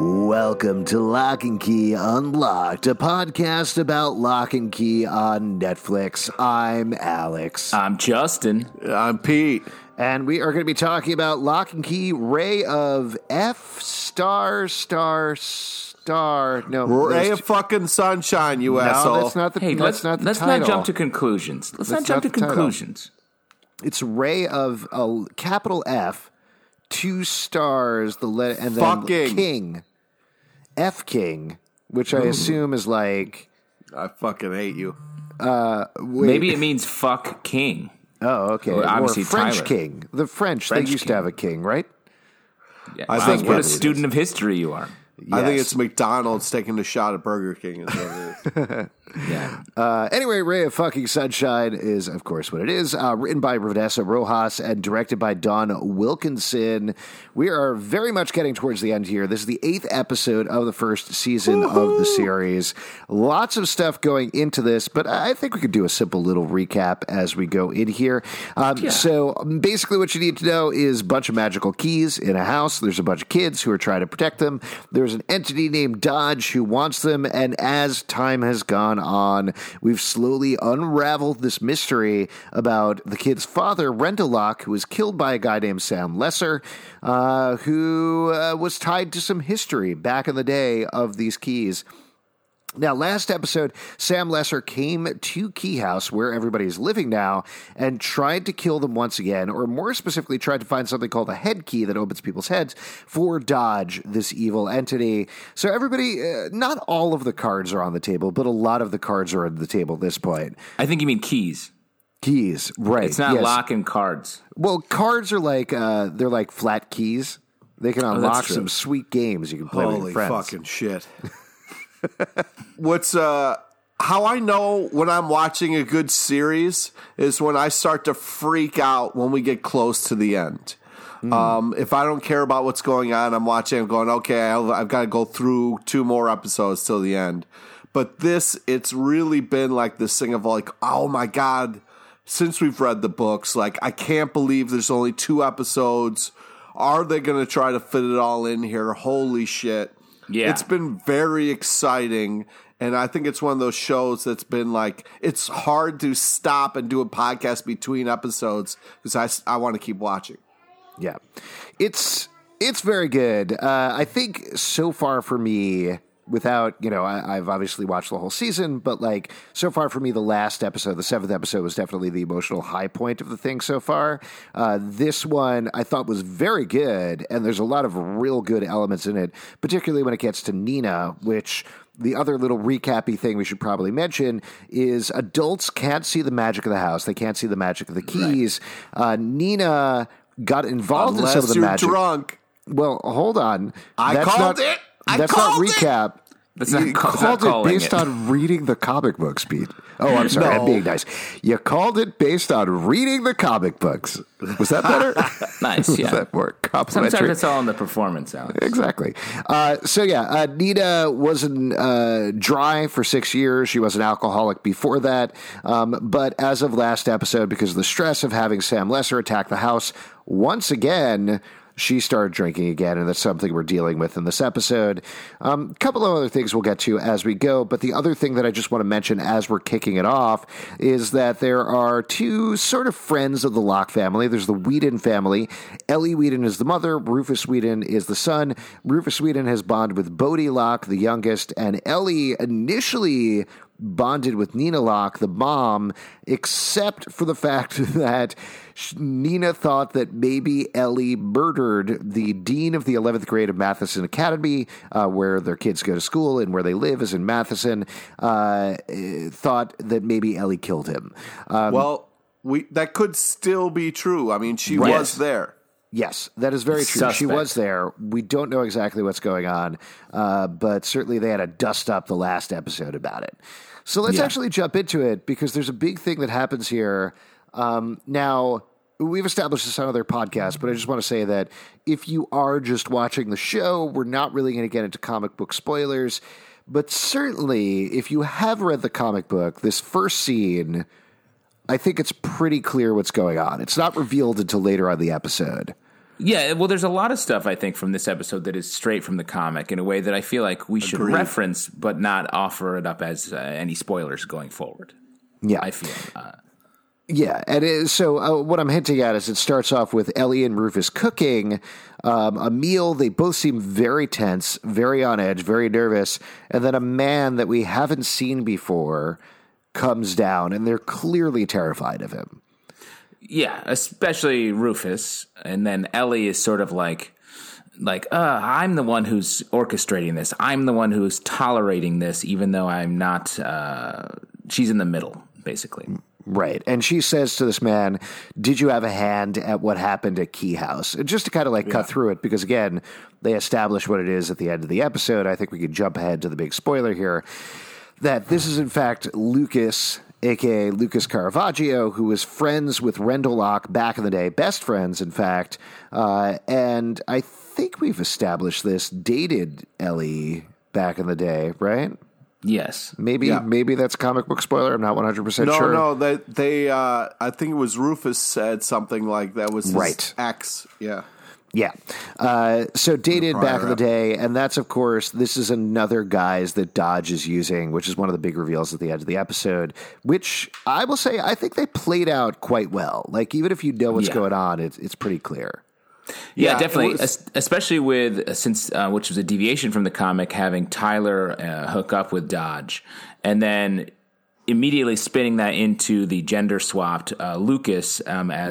Welcome to Lock and Key Unlocked, a podcast about Lock and Key on Netflix. I'm Alex. I'm Justin. I'm Pete. And we are going to be talking about Lock and Key Ray of F star. No, Ray of fucking sunshine, you asshole. No, that's not the. Hey, that's not the let's title. not jump to conclusions. Let's That's not jump not to the title. conclusions. It's Ray of capital F, 2 stars, and then Fucking. King, F King, which I assume is like. I fucking hate you. Maybe it means fuck king. Oh, okay. Or obviously French Tyler. king. The French French they used king. to have a king, right? Yeah. I Wow, think what a it is. student of history you are. I think Yes. it's McDonald's taking a shot at Burger King. Is what it is. Yeah. Anyway, Ray of Fucking Sunshine is, of course, what it is. Written by Vanessa Rojas and directed by Don Wilkinson. We are very much getting towards the end here. This is the 8th episode of the first season of the series. Lots of stuff going into this, but I think we could do a simple little recap as we go in here. So basically what you need to know is a bunch of magical keys in a house. There's a bunch of kids who are trying to protect them. There's an entity named Dodge who wants them, and as time has gone on, we've slowly unraveled this mystery about the kid's father, Rendelock, who was killed by a guy named Sam Lesser, who was tied to some history back in the day of these keys. Now, last episode, Sam Lesser came to Key House, where everybody's living now, and tried to kill them once again, or more specifically, tried to find something called a head key that opens people's heads for Dodge, this evil entity. So everybody, not all of the cards are on the table, but a lot of the cards are on the table at this point. I think you mean keys. Keys, right. It's not yes. lock and cards. Well, cards are like, they're like flat keys. They can unlock true. some sweet games you can play with your Holy friends. fucking shit. What's how I know when I'm watching a good series is when I start to freak out when we get close to the end. If I don't care about what's going on, I'm watching, I'm going, okay, I've got to go through 2 more episodes till the end. But it's really been like this thing of like, oh my God, since we've read the books, like, I can't believe there's only 2 episodes. Are they going to try to fit it all in here? Holy shit. Yeah. It's been very exciting, and I think it's one of those shows that's been like, it's hard to stop and do a podcast between episodes because I want to keep watching. Yeah, it's very good. I think so far for me, without, I've obviously watched the whole season, but like so far for me, the last episode, the 7th episode, was definitely the emotional high point of the thing so far. This one I thought was very good, and there's a lot of real good elements in it, particularly when it gets to Nina, which the other little recap-y thing we should probably mention is adults can't see the magic of the house. They can't see the magic of the keys. Right. Nina got involved Unless in some of the you're magic. drunk. Well, hold on. I called it. That's not recap. That's not, You that's not called it calling based it. on reading the comic books, Pete. Oh, I'm sorry. No. I'm being nice. You called it based on reading the comic books. Was that better? Nice, Was yeah. that more complimentary? Sometimes it's all in the performance, Alex. Exactly. Nina wasn't dry for 6 years. She was an alcoholic before that. But as of last episode, because of the stress of having Sam Lesser attack the house once again, she started drinking again, and that's something we're dealing with in this episode. A couple of other things we'll get to as we go, but the other thing that I just want to mention as we're kicking it off is that there are 2 sort of friends of the Locke family. There's the Whedon family. Ellie Whedon is the mother. Rufus Whedon is the son. Rufus Whedon has bonded with Bodhi Locke, the youngest, and Ellie initially bonded with Nina Locke, the mom, except for the fact that Nina thought that maybe Ellie murdered the dean of the 11th grade of Matheson Academy, where their kids go to school and where they live is in Matheson, thought that maybe Ellie killed him. That could still be true. I mean, she Right. was there. Yes, that is very true. Suspect. She was there. We don't know exactly what's going on, but certainly they had to dust up the last episode about it. So let's actually jump into it, because there's a big thing that happens here. Now, we've established this on other podcasts, but I just want to say that if you are just watching the show, we're not really going to get into comic book spoilers. But certainly, if you have read the comic book, this first scene, I think it's pretty clear what's going on. It's not revealed until later on the episode. Yeah, well, there's a lot of stuff, I think, from this episode that is straight from the comic in a way that I feel like we should reference, but not offer it up as any spoilers going forward. Yeah. I feel. Yeah, and so what I'm hinting at is it starts off with Ellie and Rufus cooking a meal. They both seem very tense, very on edge, very nervous, and then a man that we haven't seen before comes down, and they're clearly terrified of him. Yeah, especially Rufus, and then Ellie is sort of like, I'm the one who's orchestrating this. I'm the one who's tolerating this, even though I'm not. She's in the middle, basically. Right. And she says to this man, did you have a hand at what happened at Key House? And just to kind of cut through it, because again, they establish what it is at the end of the episode. I think we could jump ahead to the big spoiler here, that this is in fact Lucas, a.k.a. Lucas Caravaggio, who was friends with Rendell Locke back in the day, best friends, in fact. And I think we've established this, dated Ellie back in the day, right? Yes. Maybe that's a comic book spoiler. I'm not 100% sure. No, they I think it was Rufus said something like that was his ex. Yeah. Yeah. So dated back in the day, and that's, of course, this is another guise that Dodge is using, which is one of the big reveals at the end of the episode, which I will say I think they played out quite well. Like, even if you know what's going on, it's pretty clear. Yeah, definitely. Especially with since which was a deviation from the comic, having Tyler hook up with Dodge, and then immediately spinning that into the gender swapped Lucas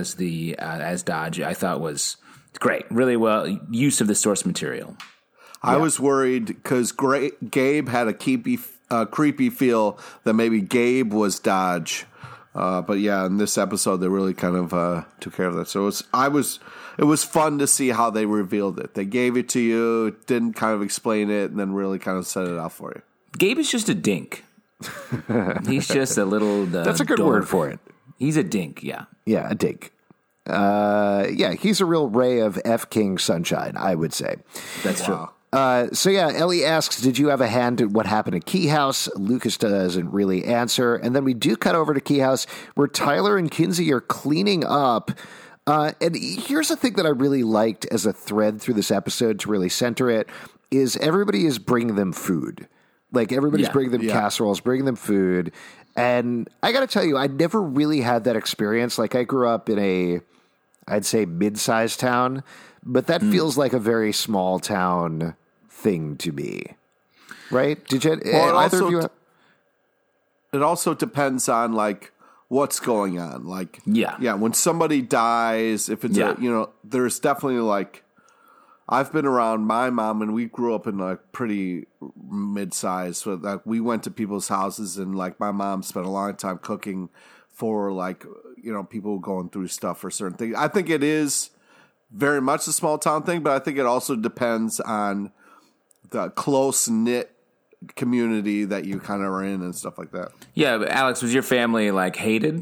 as Dodge. I thought was great, really well use of the source material. I was worried because Gabe had a creepy feel that maybe Gabe was Dodge. But yeah, in this episode, they really kind of took care of that. So it was fun to see how they revealed it. They gave it to you, didn't kind of explain it, and then really kind of set it out for you. Gabe is just a dink. He's just a little. That's a good word for it. He's a dink. Yeah. Yeah, a dink. He's a real ray of F King sunshine, I would say. That's true. Ellie asks, did you have a hand at what happened at Key House? Lucas doesn't really answer. And then we do cut over to Key House where Tyler and Kinsey are cleaning up. And here's the thing that I really liked as a thread through this episode to really center it is everybody is bringing them food. Like everybody's bringing them casseroles, bringing them food. And I got to tell you, I never really had that experience. Like I grew up in I'd say mid-sized town, but that feels like a very small town thing to me, right? Did you? Either of you? It also depends on like what's going on. Like, when somebody dies, if it's there's definitely like I've been around my mom, and we grew up in like pretty mid-sized. So like we went to people's houses, and like my mom spent a long time cooking for like people going through stuff for certain things. I think it is very much a small town thing, but I think it also depends on the close knit community that you kind of are in and stuff like that. Yeah, but Alex, was your family like hated?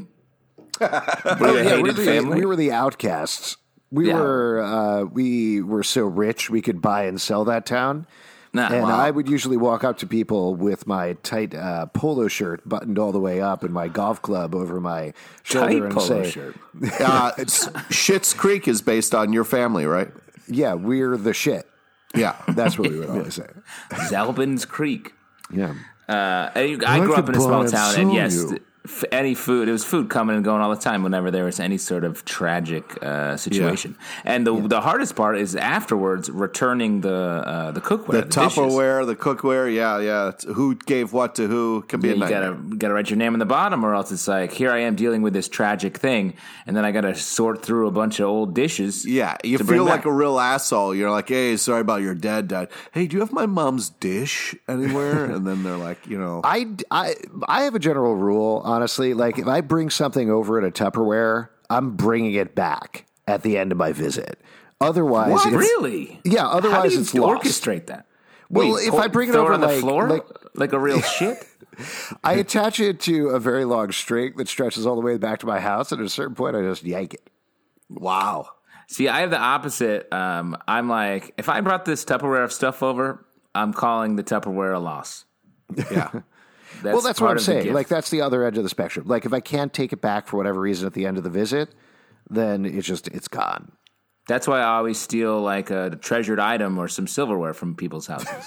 We were the outcasts. We were so rich we could buy and sell that town. I would usually walk up to people with my tight polo shirt buttoned all the way up and my golf club over my shoulder and say, Schitt's Creek is based on your family, right? Yeah, we're the shit. Yeah. That's what we would always say. Zalbin's Creek. Yeah. I grew up in a small town, and yes, any food, it was food coming and going all the time whenever there was any sort of tragic situation. Yeah. And the hardest part is afterwards returning the cookware, the Tupperware, the cookware. Yeah. Who gave what to who can be a nightmare. You gotta write your name on the bottom, or else it's like, here I am dealing with this tragic thing, and then I gotta sort through a bunch of old dishes. Yeah, you feel like a real asshole. You're like, hey, sorry about your dad died. Hey, do you have my mom's dish anywhere? And then they're like, I have a general rule. Honestly, like if I bring something over in a Tupperware, I'm bringing it back at the end of my visit. Otherwise, really? Yeah. Otherwise, it's lost. Orchestrate that. Well, if I bring it over on the floor, like a real shit, I attach it to a very long string that stretches all the way back to my house. And at a certain point, I just yank it. Wow. See, I have the opposite. I'm like, if I brought this Tupperware of stuff over, I'm calling the Tupperware a loss. Yeah. That's what I'm saying. Like, that's the other edge of the spectrum. Like, if I can't take it back for whatever reason at the end of the visit, then it's gone. That's why I always steal like a treasured item or some silverware from people's houses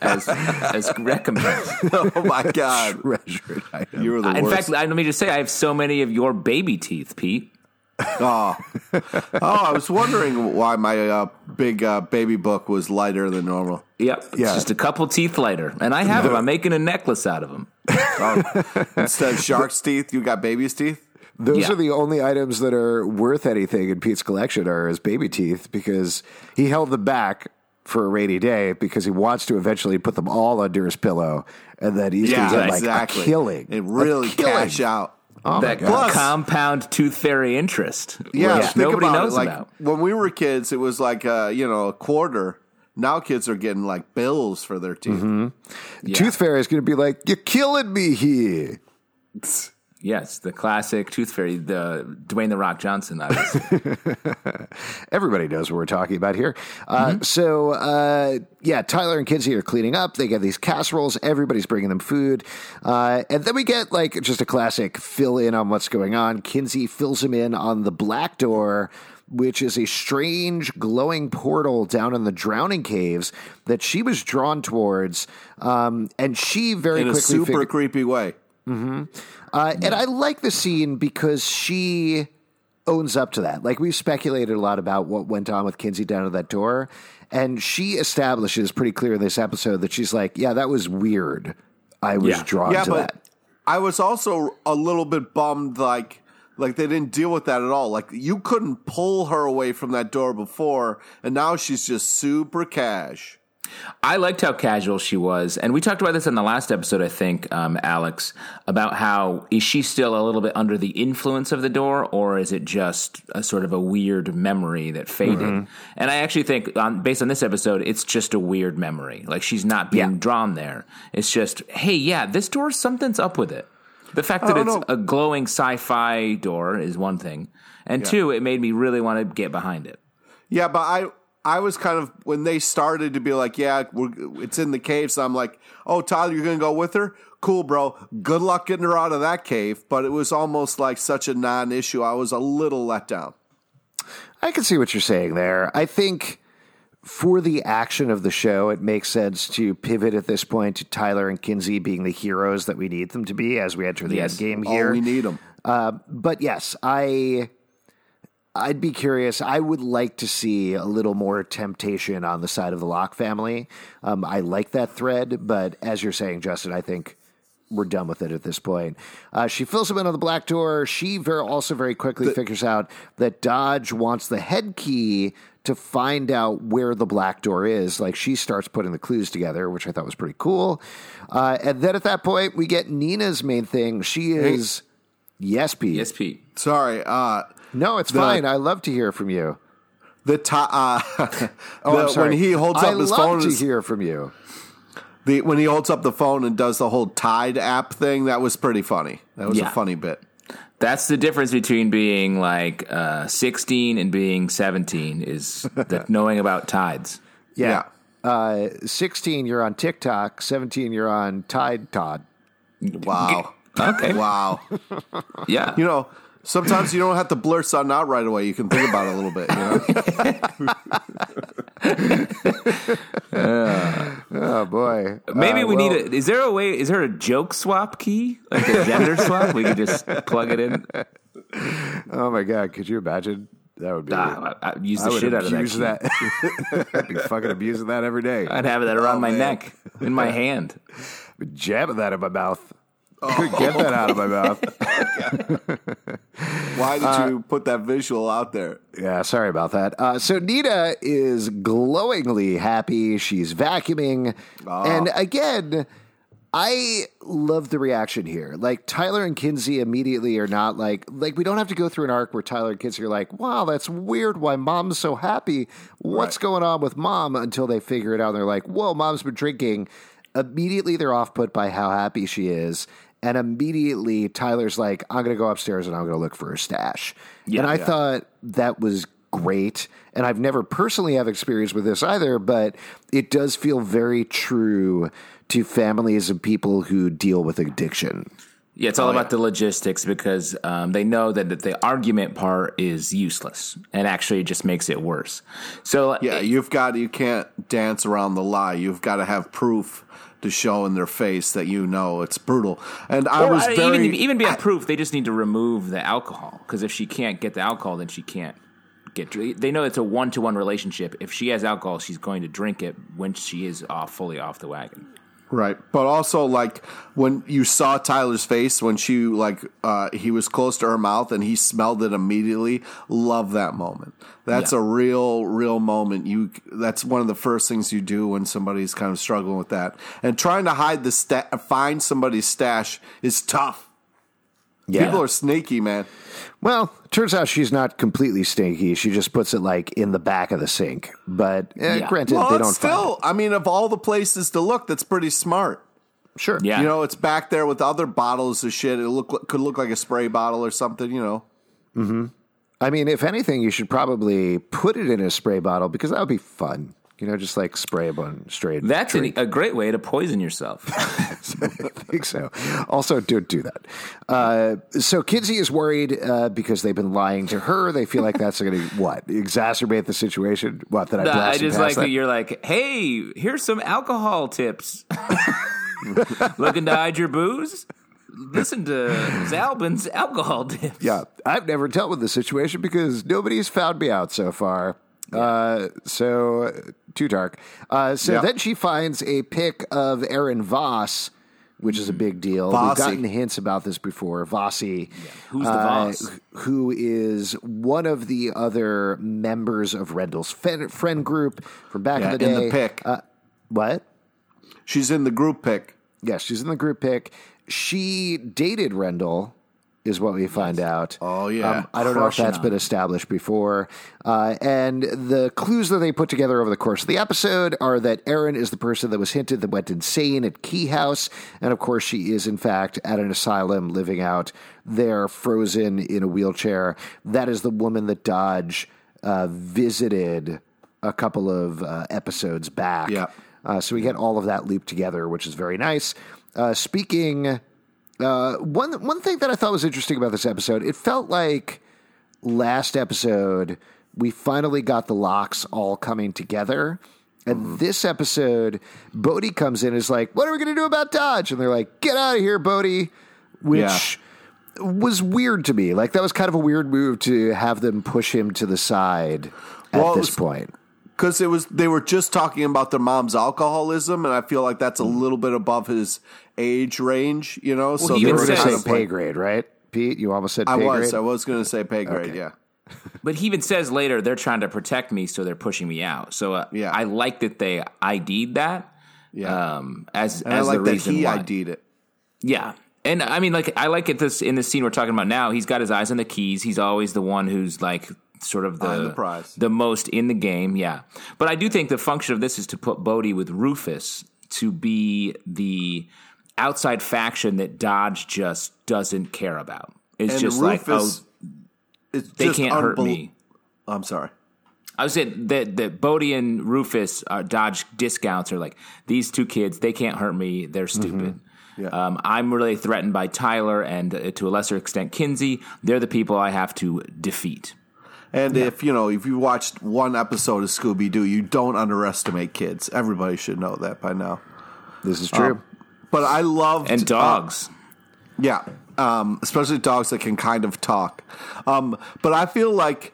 as recompense. Oh my God. Treasured item. You were the In worst. fact, let me just say, I have so many of your baby teeth, Pete. Oh, I was wondering why my big baby book was lighter than normal. Yep. It's just a couple teeth lighter. And I have them. I'm making a necklace out of them. Instead of shark's teeth, you got baby's teeth? Those are the only items that are worth anything in Pete's collection are his baby teeth, because he held them back for a rainy day because he wants to eventually put them all under his pillow, and then he's going to get like exactly. a killing. And really cash out. Oh that compound tooth fairy interest. Yeah, which nobody knows like, about. When we were kids, it was like a quarter. Now kids are getting like bills for their teeth. Mm-hmm. Yeah. Tooth fairy is going to be like, "You're killing me here." Yes, the classic tooth fairy, the Dwayne the Rock Johnson. Obviously. Everybody knows what we're talking about here. So, Tyler and Kinsey are cleaning up. They get these casseroles. Everybody's bringing them food. And then we get like just a classic fill in on what's going on. Kinsey fills him in on the black door, which is a strange glowing portal down in the Drowning Caves that she was drawn towards. And she very in quickly a super creepy way. Mm-hmm. And I like the scene because she owns up to that. Like, we've speculated a lot about what went on with Kinsey down at that door, and she establishes pretty clear in this episode that she's like, yeah, that was weird. I was drawn to that. I was also a little bit bummed, like they didn't deal with that at all. Like, you couldn't pull her away from that door before, and now she's just super cash. I liked how casual she was. And we talked about this in the last episode, I think, Alex, about how is she still a little bit under the influence of the door, or is it just a sort of a weird memory that faded? Mm-hmm. And I actually think, based on this episode, it's just a weird memory. Like, she's not being drawn there. It's just, hey, this door, something's up with it. The fact that it's a glowing sci-fi door is one thing. And two, it made me really want to get behind it. Yeah, but I was kind of, when they started to be like, it's in the cave, so I'm like, oh, Tyler, you're going to go with her? Cool, bro. Good luck getting her out of that cave. But it was almost like such a non-issue. I was a little let down. I can see what you're saying there. I think for the action of the show, it makes sense to pivot at this point to Tyler and Kinsey being the heroes that we need them to be as we enter the end game here. Oh, we need them. But yes, I'd be curious. I would like to see a little more temptation on the side of the Locke family. I like that thread, but as you're saying, Justin, I think we're done with it at this point. She fills him in on the black door. She also very quickly figures out that Dodge wants the head key to find out where the black door is. Like, she starts putting the clues together, which I thought was pretty cool. And then at that point, we get Nina's main thing. She is... Yes, Pete. Yes, Pete. Sorry. No, it's fine. I love to hear from you. I'm sorry. When he holds up his phone, I love to hear from you. When he holds up the phone and does the whole Tide app thing, that was pretty funny. That was a funny bit. That's the difference between being like 16 and being 17 is that knowing about tides. Yeah. 16, you're on TikTok. 17, you're on Tide Todd. Wow. Okay. Wow. Yeah. You know, sometimes you don't have to blurt something out right away. You can think about it a little bit, you know? Oh, boy. Maybe we need is there a joke swap key? Like a gender swap? We could just plug it in? Oh, my God. Could you imagine? That would be... I'd use the shit out of that. I'd be fucking abusing that every day. I'd have that around my neck, in my hand. Jamming that in my mouth. Couldn't get that out of my mouth. Why did you put that visual out there? Yeah, sorry about that. So Nina is glowingly happy. She's vacuuming. And again, I love the reaction here. Like, Tyler and Kinsey immediately are not like we don't have to go through an arc where Tyler and Kinsey are like, wow, that's weird why mom's so happy. What's going on with mom? Until they figure it out. And they're like, whoa, mom's been drinking. Immediately they're off put by how happy she is. And immediately Tyler's like, I'm going to go upstairs and I'm going to look for a stash. And I thought that was great. And I've never personally have experience with this either, but it does feel very true to families and people who deal with addiction. Yeah, it's all about the logistics because they know that the argument part is useless and actually just makes it worse. So you can't dance around the lie. You've got to have proof to show in their face that it's brutal. And even beyond proof, they just need to remove the alcohol because if she can't get the alcohol, then she can't get. They know it's a 1-to-1 relationship. If she has alcohol, she's going to drink it when she is fully off the wagon. Right, but also like when you saw Tyler's face when she he was close to her mouth and he smelled it immediately. Love that moment. That's a real moment. That's one of the first things you do when somebody's kind of struggling with that. And trying to hide find somebody's stash is tough. Yeah. People are sneaky, man. Well, turns out she's not completely stinky. She just puts it in the back of the sink. But granted, they don't still, I mean, of all the places to look, that's pretty smart. Sure. Yeah. It's back there with other bottles of shit. It could look like a spray bottle or something, Mm-hmm. I mean, if anything, you should probably put it in a spray bottle because that would be fun. Just spray a bunch straight. That's a great way to poison yourself. I think so. Also, don't do that. So Kinsey is worried because they've been lying to her. They feel like that's going to exacerbate the situation. What that I just like that you're like, hey, here's some alcohol tips. Looking to hide your booze? Listen to Zalbin's alcohol tips. Yeah, I've never dealt with this situation because nobody's found me out so far. So too dark. Then she finds a pic of Aaron Voss, which is a big deal. Vossi. We've gotten hints about this before. Vossi. Yeah. Who's the Voss? Who is one of the other members of Rendell's friend group from back in the day. In the pic. What? She's in the group pic. Yes, she's in the group pic. She dated Rendell, is what we find out. Oh, yeah. I don't know if that's been established before. And the clues that they put together over the course of the episode are that Erin is the person that was hinted that went insane at Key House. And, of course, she is, in fact, at an asylum living out there, frozen in a wheelchair. That is the woman that Dodge visited a couple of episodes back. Yeah. So we get all of that looped together, which is very nice. Speaking... one thing that I thought was interesting about this episode, it felt like last episode we finally got the locks all coming together. And this episode, Bodhi comes in and is like, what are we going to do about Dodge? And they're like, get out of here, Bodhi, which was weird to me. That was kind of a weird move to have them push him to the side at this point. Because they were just talking about their mom's alcoholism, and I feel like that's a little bit above his age range, Well, so they were going to say pay grade, right, Pete? You almost said pay grade? I was going to say pay grade, yeah. But he even says later, they're trying to protect me, so they're pushing me out. So I like that they ID'd that. Yeah. As I like the that reason he why. ID'd it. Yeah. And I mean, I like it in this scene we're talking about now. He's got his eyes on the keys. He's always the one who's sort of the prize. The most in the game, yeah. But I do think the function of this is to put Bodhi with Rufus to be the outside faction that Dodge just doesn't care about. It's and just Rufus, they can't hurt me. I'm sorry. I was saying that Bodhi and Rufus, Dodge discounts, are like, these two kids, they can't hurt me. They're stupid. Mm-hmm. Yeah. I'm really threatened by Tyler and to a lesser extent Kinsey. They're the people I have to defeat. And if you watched one episode of Scooby-Doo, you don't underestimate kids. Everybody should know that by now. This is true. But I loved... And dogs. Especially dogs that can kind of talk. But I feel like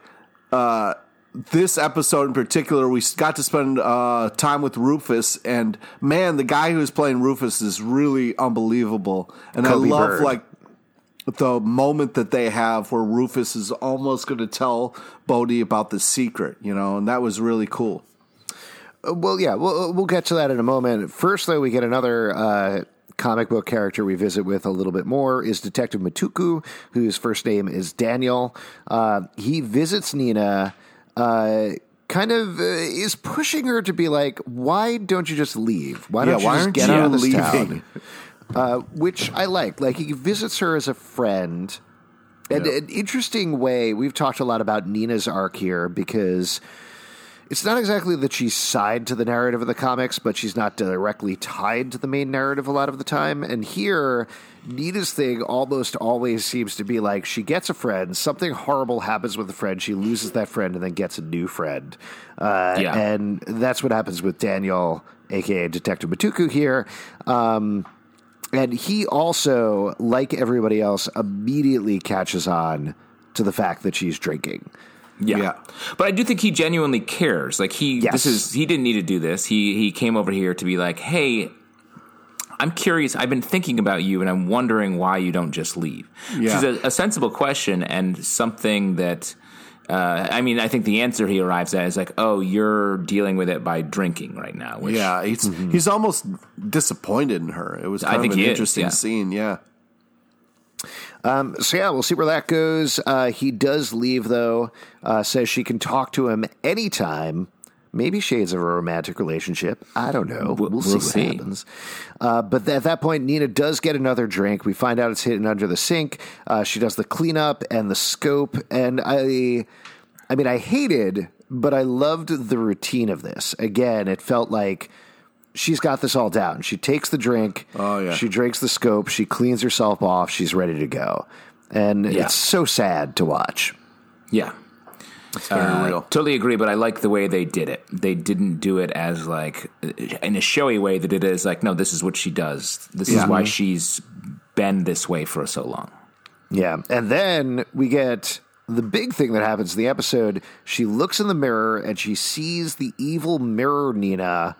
this episode in particular, we got to spend time with Rufus. And, man, the guy who's playing Rufus is really unbelievable. And Kobe I love, Bird. the moment that they have where Rufus is almost going to tell Bodhi about the secret, and that was really cool. Well, yeah, we'll get to that in a moment. First, though, we get another comic book character we visit with a little bit more is Detective Matuku, whose first name is Daniel. He visits Nina, kind of is pushing her to be like, why don't you just leave? Why don't you just get out of this town? Which I like. He visits her as a friend. And an interesting way, we've talked a lot about Nina's arc here because it's not exactly that she's side to the narrative of the comics, but she's not directly tied to the main narrative a lot of the time. And here, Nina's thing almost always seems to be like she gets a friend, something horrible happens with a friend, she loses that friend, and then gets a new friend. And that's what happens with Daniel, a.k.a. Detective Matuku here. And he also, like everybody else, immediately catches on to the fact that she's drinking. Yeah. But I do think he genuinely cares. Like he didn't need to do this. He came over here to be like, hey, I'm curious. I've been thinking about you and I'm wondering why you don't just leave. Yeah. Which is a sensible question and something that, I think the answer he arrives at is like, oh, you're dealing with it by drinking right now. Which, he's almost disappointed in her. It was kind of an interesting scene. Yeah. We'll see where that goes. He does leave, though, says she can talk to him anytime. Maybe shades of a romantic relationship. I don't know. We'll see what happens. But at that point, Nina does get another drink. We find out it's hidden under the sink. She does the cleanup and the scope. And I hated, but I loved the routine of this. Again, it felt like she's got this all down. She takes the drink. Oh, yeah. She drinks the scope. She cleans herself off. She's ready to go. And it's so sad to watch. Yeah. It's very real. Totally agree, but I like the way they did it. They didn't do it as like in a showy way. They did it as like, no, this is what she does. This is why she's been this way for so long. Yeah. And then we get the big thing that happens in the episode. She looks in the mirror and she sees the evil mirror Nina,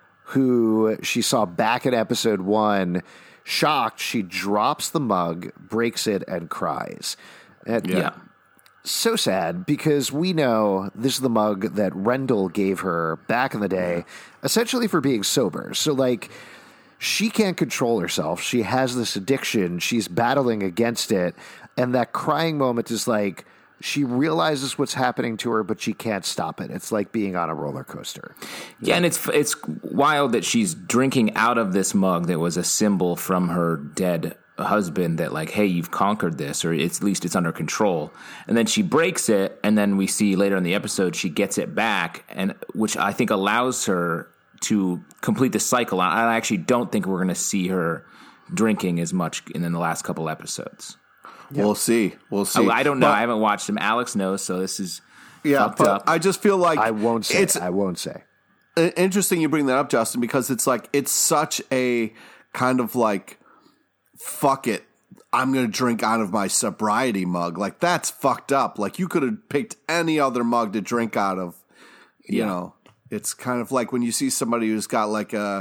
who she saw back in episode 1. Shocked, she drops the mug, breaks it, and cries. And so sad, because we know this is the mug that Rendell gave her back in the day, essentially for being sober. So, like, she can't control herself. She has this addiction. She's battling against it. And that crying moment is like, she realizes what's happening to her, but she can't stop it. It's like being on a roller coaster. Yeah, and it's wild that she's drinking out of this mug that was a symbol from her dead husband that like, hey, you've conquered this, or at least it's under control. And then she breaks it, and then we see later in the episode she gets it back, and which I think allows her to complete the cycle. I actually don't think we're going to see her drinking as much in the last couple episodes. Yep. We'll see. I don't know. I haven't watched them. Alex knows, so this is fucked up. I just feel like I won't say. Interesting you bring that up, Justin, because it's like it's such a kind of like, fuck it, I'm going to drink out of my sobriety mug. Like, that's fucked up. Like, you could have picked any other mug to drink out of. You know, it's kind of like when you see somebody who's got like a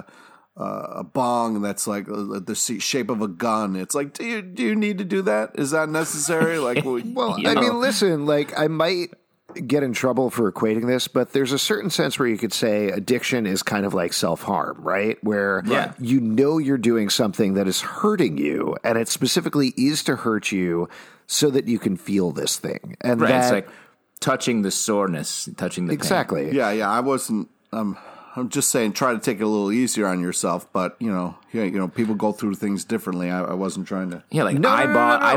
bong that's like the shape of a gun. It's like, do you need to do that? Is that necessary? Like, listen, like, I might get in trouble for equating this, but there's a certain sense where you could say addiction is kind of like self-harm, right? Where you know you're doing something that is hurting you, and it specifically is to hurt you so that you can feel this thing. And it's like touching the soreness, touching the pain. Yeah, I wasn't I'm just saying, try to take it a little easier on yourself, but you know, people go through things differently. I wasn't trying to. Yeah, like I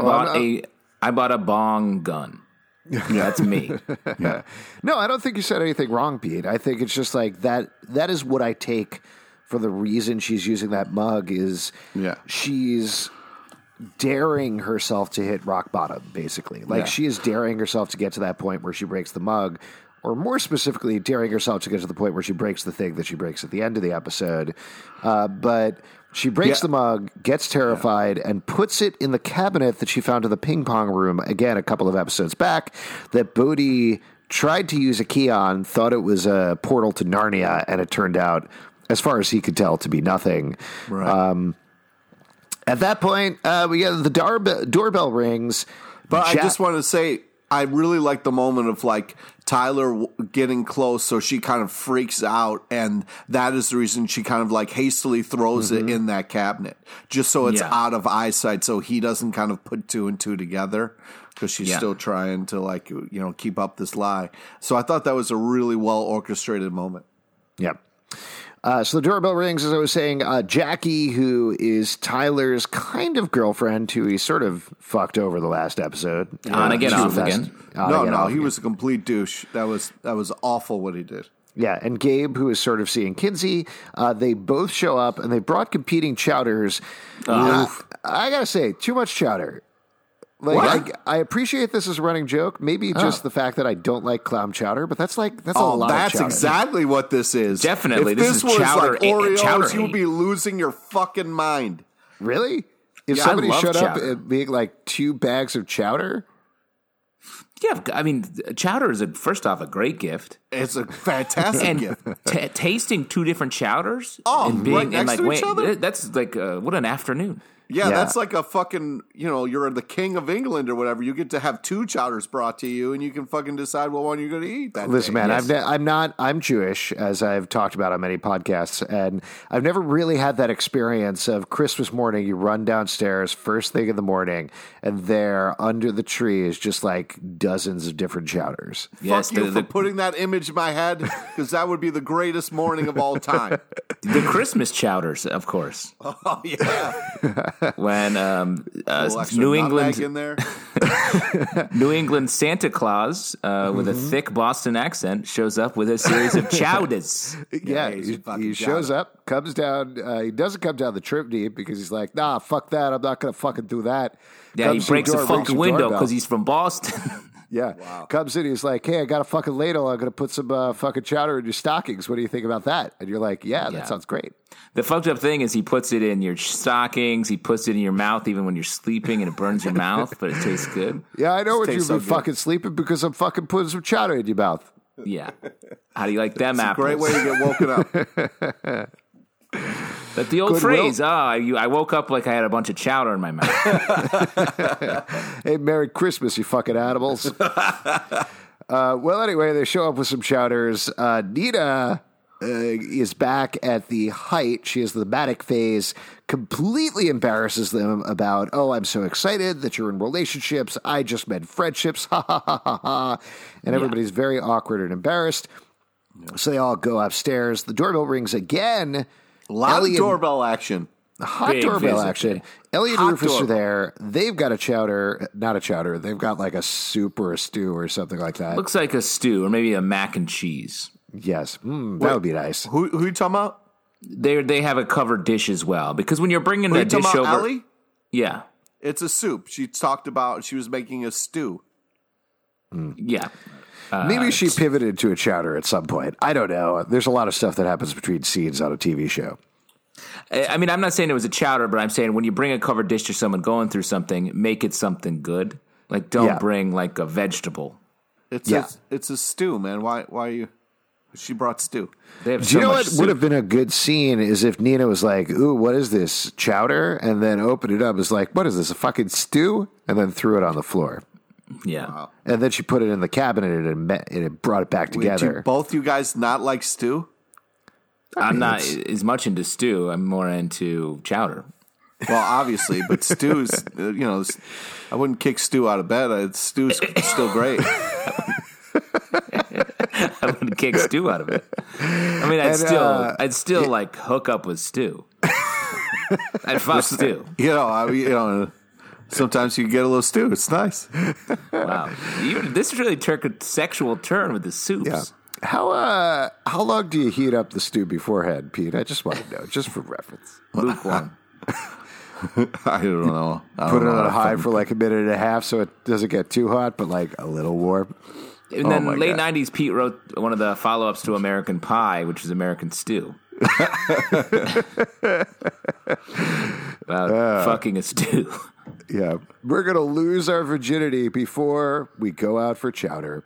bought a bong gun. Yeah, that's me. Yeah. No, I don't think you said anything wrong, Pete. I think it's just like that. That is what I take for the reason she's using that mug is she's daring herself to hit rock bottom, basically. Like she is daring herself to get to that point where she breaks the mug, or more specifically, daring herself to get to the point where she breaks the thing that she breaks at the end of the episode. But she breaks the mug, gets terrified, and puts it in the cabinet that she found in the ping pong room, again, a couple of episodes back, that Bodhi tried to use a key on, thought it was a portal to Narnia, and it turned out, as far as he could tell, to be nothing. Right. At that point, we get the doorbell rings. But I just want to say, I really like the moment of like Tyler getting close, so she kind of freaks out, and that is the reason she kind of like hastily throws it in that cabinet, just so it's out of eyesight, so he doesn't kind of put two and two together, because she's still trying to like, you know, keep up this lie. So I thought that was a really well orchestrated moment. Yep. So the doorbell rings, as I was saying. Jackie, who is Tyler's kind of girlfriend, who he sort of fucked over the last episode. On again, off again. No, he was a complete douche. That was awful what he did. Yeah, and Gabe, who is sort of seeing Kinsey, they both show up, and they brought competing chowders. I gotta say, too much chowder. Like, I appreciate this as a running joke. Maybe just the fact that I don't like clam chowder, but that's a lot of chowder. That's exactly what this is. Definitely. If This this is was chowder, like Oreos, chowder you would be losing your fucking mind. Really? If Yeah, somebody I love showed up chowder. and being like 2 bags of chowder, Yeah, I mean, chowder is first off a great gift. It's a fantastic And gift. tasting 2 different chowders Oh, right next to each other? that's like what an afternoon. Yeah, Yeah. that's like a fucking, you're the king of England or whatever. You get to have 2 chowders brought to you, and you can fucking decide what one you're going to eat that listen, day. man, I'm Jewish, as I've talked about on many podcasts, and I've never really had that experience of Christmas morning. You run downstairs first thing in the morning, and there under the tree is just like dozens of different chowders. Fuck you for putting that image in my head, because that would be the greatest morning of all time. The Christmas chowders, of course. Oh, yeah. When Little extra New nutmeg England in there. New England Santa Claus with a thick Boston accent shows up with a series of chowders. Yeah, he's a fucking he shows up, comes down. He doesn't come down the chimney because he's like, nah, fuck that. I'm not going to fucking do that. Yeah, Comes he to breaks door, the rings fucking the window doorbell. because he's from Boston. Yeah, comes in. He's like, hey, I got a fucking ladle. I'm going to put some fucking chowder in your stockings. What do you think about that? And you're like, yeah, that sounds great. The fucked up thing is he puts it in your stockings. He puts it in your mouth even when you're sleeping, and it burns your mouth, but it tastes good. Yeah, I know what you've tastes been so good. fucking sleeping because I'm fucking putting some chowder in your mouth. Yeah. How do you like them apples? Great way to get woken up. But the old Goodwill. phrase, I woke up like I had a bunch of chowder in my mouth. Hey, Merry Christmas, you fucking animals. Well, anyway, they show up with some chowders. Nina is back at the height. She has the manic phase, completely embarrasses them about, oh, I'm so excited that you're in relationships. I just meant friendships. Ha, ha, ha, ha, ha. And everybody's very awkward and embarrassed. So they all go upstairs. The doorbell rings again. A lot Ellie of and- doorbell action. Hot Big doorbell visit action. day. Ellie and Hot Rufus are doorbell. there. They've got a chowder, not a chowder. They've got like a soup or a stew or something like that. Looks like a stew or maybe a mac and cheese. Yes, that would be nice. Who you talking about? They have a covered dish as well because when you're bringing Who you that talking dish about, over, Ellie? yeah, It's a soup. She talked about she was making a stew. yeah. Maybe she pivoted to a chowder at some point. I don't know. There's a lot of stuff that happens between scenes on a TV show. I mean, I'm not saying it was a chowder, but I'm saying when you bring a covered dish to someone going through something, make it something good. Like, don't Yeah. bring like a vegetable. It's Yeah. it's a stew, man. Why are you? She brought stew. They have Do so you know much what soup. would have been a good scene is if Nina was like, ooh, what is this, chowder? And then opened it up, is like, what is this, a fucking stew? And then threw it on the floor. Yeah. And then she put it in the cabinet and it brought it back Wait, together. both you guys not like stew? I'm not as much into stew. I'm more into chowder. Well, obviously, but stew's I wouldn't kick stew out of bed. Stew's still great. I would kick stew out of it. I mean, I'd still like hook up with stew. I'd fuck stew. Sometimes you get a little stew. It's nice. Wow. This really took a sexual turn with the soups. Yeah. How long do you heat up the stew beforehand, Pete? I just want to know, just for reference. Lukewarm. I don't know. Put it on high for like a minute and a half so it doesn't get too hot, but like a little warm. And then my late God. 90s, Pete wrote one of the follow-ups to American Pie, which is American Stew. About fucking a stew. Yeah. We're going to lose our virginity before we go out for chowder.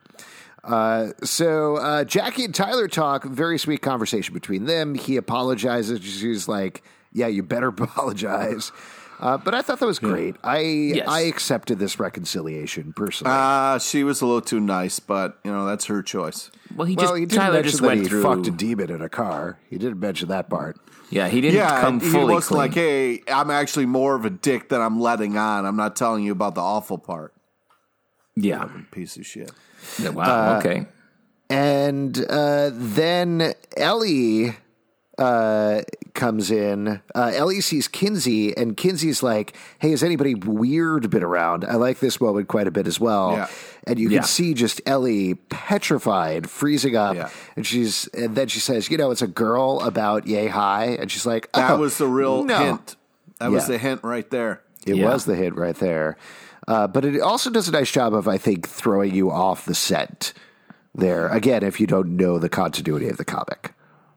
So Jackie and Tyler talk, very sweet conversation between them. He apologizes. She's like, yeah, you better apologize. But I thought that was great. I accepted this reconciliation personally. She was a little too nice, but that's her choice. Well, he Well, he didn't Tyler mention just that went he through. fucked a demon in a car. He didn't mention that part. Yeah, he didn't come he fully wasn't clean. like, hey, I'm actually more of a dick than I'm letting on. I'm not telling you about the awful part. Yeah. Piece of shit. Wow. Okay. And then Ellie comes in. Ellie sees Kinsey, and Kinsey's like, "Hey, has anybody weird been around?" I like this moment quite a bit as well. Yeah. And you can see just Ellie petrified, freezing up, and then she says, "It's a girl about yay high," and she's like, "That was the real no. hint. That was the hint right there. It was the hint right there." But it also does a nice job of, I think, throwing you off the scent there. Again, if you don't know the continuity of the comic.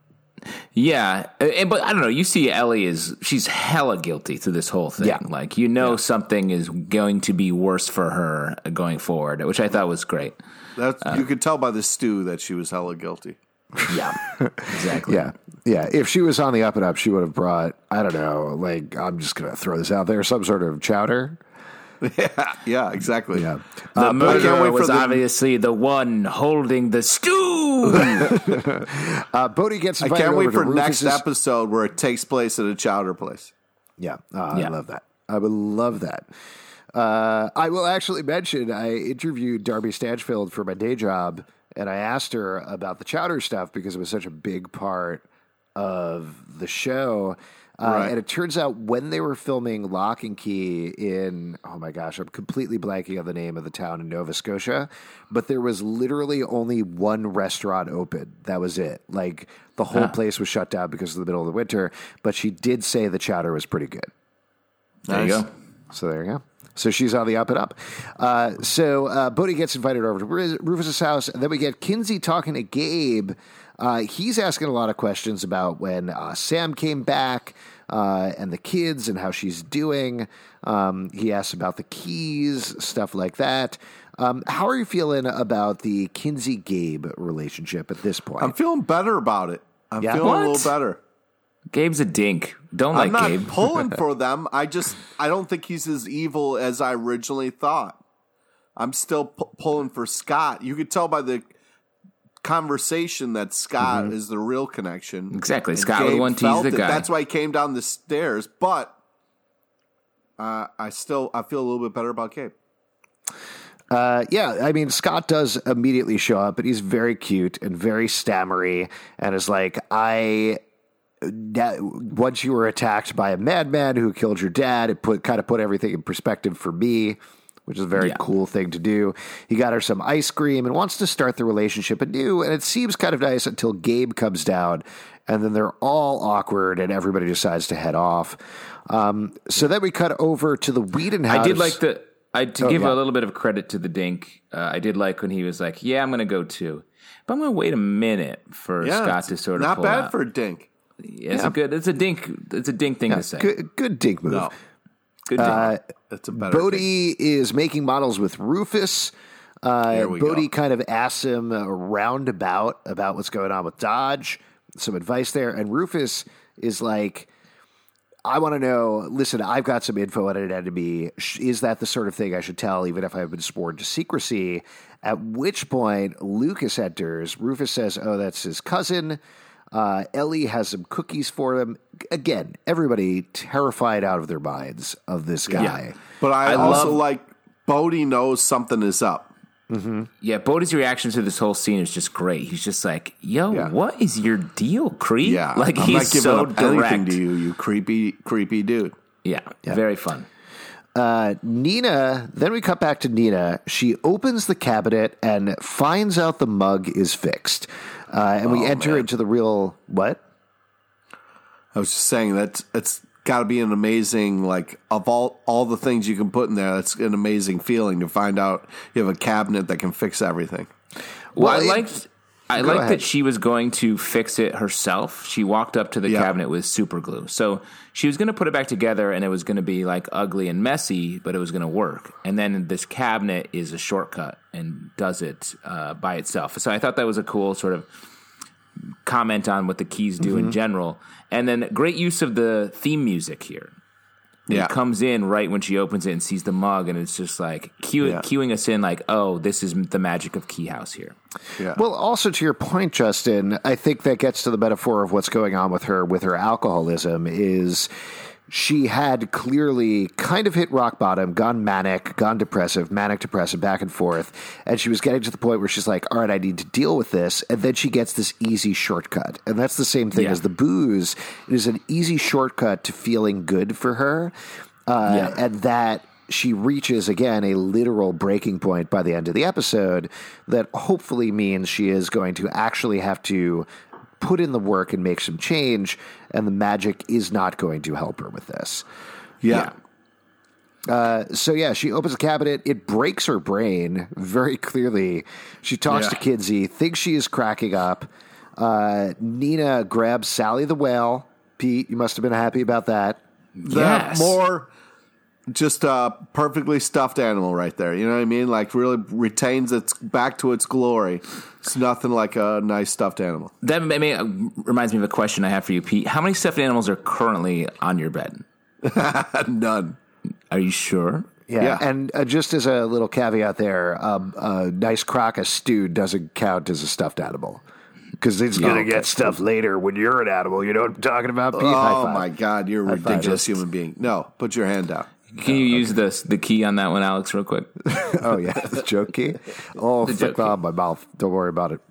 Yeah, but I don't know. You see Ellie she's hella guilty through this whole thing. Yeah. Like, something is going to be worse for her going forward, which I thought was great. You could tell by the stew that she was hella guilty. Yeah, exactly. Yeah. If she was on the up and up, she would have brought, I don't know, like, I'm just going to throw this out there, some sort of chowder. Yeah, exactly. Yeah. The murderer was obviously the one holding the stew. Bodhi gets invited. I can't wait over for to next Rufus's episode where it takes place at a chowder place. Yeah, I love that. I would love that. I will actually mention I interviewed Darby Stanchfield for my day job, and I asked her about the chowder stuff because it was such a big part of the show. Right. And it turns out when they were filming Lock and Key in, oh my gosh, I'm completely blanking on the name of the town in Nova Scotia, but there was literally only one restaurant open. That was it. Like, the whole place was shut down because of the middle of the winter, but she did say the chowder was pretty good. There you go. So there you go. So she's on the up and up. So Bodhi gets invited over to Rufus's house, and then we get Kinsey talking to Gabe. He's asking a lot of questions about when Sam came back and the kids and how she's doing. He asks about the keys, stuff like that. How are you feeling about the Kinsey-Gabe relationship at this point? I'm feeling better about it. I'm feeling a little better. Gabe's a dink. Don't I'm like not Gabe. pulling for them. I don't think he's as evil as I originally thought. I'm still pulling for Scott. You could tell by the conversation that Scott is the real connection. Exactly. And Scott was the one to tease the guy. That's why he came down the stairs. But I feel a little bit better about Gabe. Yeah, I mean, Scott does immediately show up, but he's very cute and very stammery, and is like, once you were attacked by a madman who killed your dad, it put everything in perspective for me, which is a very cool thing to do. He got her some ice cream and wants to start the relationship anew, and it seems kind of nice until Gabe comes down, and then they're all awkward, and everybody decides to head off. So then we cut over to the Whedon house. I did like to give a little bit of credit to the dink. I did like when he was like, "Yeah, I'm going to go too," but I'm going to wait a minute for Scott to sort of not pull bad out. for a dink. It's a dink thing to say. Good dink move. No. Good dink. That's a better Bodhi is making models with Rufus. Bodhi go. kind of asks him a roundabout about what's going on with Dodge, some advice there. And Rufus is like, I want to know, listen, I've got some info on an enemy. Is that the sort of thing I should tell, even if I've been sworn to secrecy? At which point, Lucas enters. Rufus says, oh, that's his cousin. Ellie has some cookies for him. Again, everybody terrified out of their minds of this guy. Yeah. But I also like Bodhi knows something is up. Mm-hmm. Yeah, Bodhi's reaction to this whole scene is just great. He's just like, yo, what is your deal, creep? Yeah. Like, I'm he's not giving so up direct. anything to you creepy dude. Yeah, very fun. Nina, then we cut back to Nina. She opens the cabinet and finds out the mug is fixed. And we enter into the real, what? I was just saying that it's got to be an amazing, like, of all the things you can put in there, that's an amazing feeling to find out you have a cabinet that can fix everything. Well, I liked that she was going to fix it herself. She walked up to the cabinet with super glue. So she was going to put it back together, and it was going to be like ugly and messy, but it was going to work. And then this cabinet is a shortcut and does it by itself. So I thought that was a cool sort of comment on what the keys do in general. And then great use of the theme music here. It comes in right when she opens it and sees the mug, and it's just like cueing us in like, oh, this is the magic of Key House here. Yeah. Well, also to your point, Justin, I think that gets to the metaphor of what's going on with her alcoholism is she had clearly kind of hit rock bottom, gone manic, gone depressive, manic, depressive, back and forth. And she was getting to the point where she's like, all right, I need to deal with this. And then she gets this easy shortcut. And that's the same thing as the booze. It is an easy shortcut to feeling good for her. And that she reaches, again, a literal breaking point by the end of the episode that hopefully means she is going to actually have to put in the work and make some change, and the magic is not going to help her with this. Yeah. So she opens the cabinet. It breaks her brain very clearly. She talks to Kinsey, thinks she is cracking up. Nina grabs Sally the whale. Pete, you must have been happy about that. That more just a perfectly stuffed animal right there. You know what I mean? Like really retains its back to its glory. It's nothing like a nice stuffed animal. That reminds me of a question I have for you, Pete. How many stuffed animals are currently on your bed? None. Are you sure? Yeah. And just as a little caveat there, a nice crock of stew doesn't count as a stuffed animal. Because it's going to get stuffed later when you're an animal. You know what I'm talking about, Pete? Oh, my God. You're a ridiculous human being. No, put your hand down. Can you use the key on that one, Alex, real quick? Oh, yeah. The joke key? Oh, fuck on my mouth. Don't worry about it.